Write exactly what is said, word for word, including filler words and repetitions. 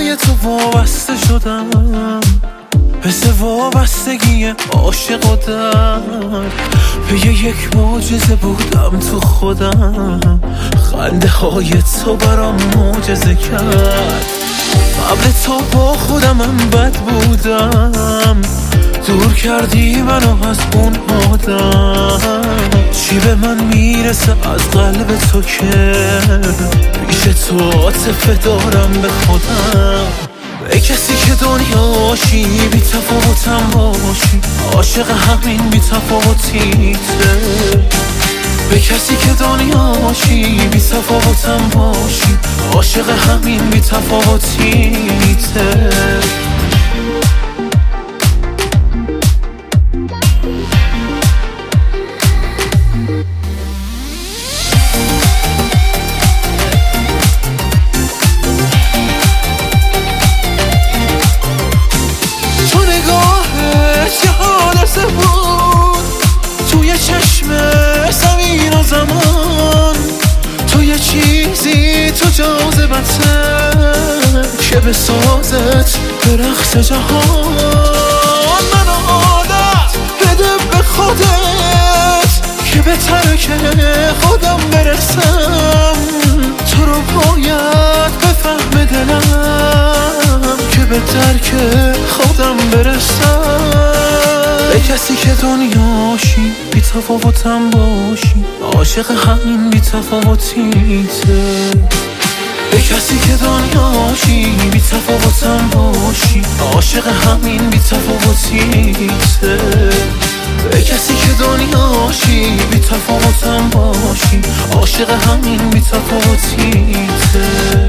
پای تو وابسته شدم، مثل وابستگی عاشق و درد. به یک معجزه بودم تو خودم، خنده های تو برام معجزه کرد. قبل تو با خودمم بد بودم، دور کردی منو از اون آدم. چی به من میرسه از قلب تو که پیش تو عاطفه دارم به خودم. ای کسی که دنیاشی بی تفاوتم باشی، عاشق همین بی تفاوتیته. به کسی که دنیاشی بی تفاوتم باشی، عاشق همین بی تفاوتیته. توی چشم زمین و زمان، توی چیزی تو جاذبته که بسازت درخت جهان. منو عادت بده به خودت که به ترک خودم برسم. تو رو باید بفهم دلم که به درک خودم برسم. به کسی که دنیاشی بی تفاوتم باشی، عاشق همین بی تفاوتیته. به کسی که دنیاشی بی تفاوتم باشی، عاشق همین بی تفاوتیته. به کسی که دنیاشی بی تفاوتم باشی، عاشق همین بی تفاوتیته.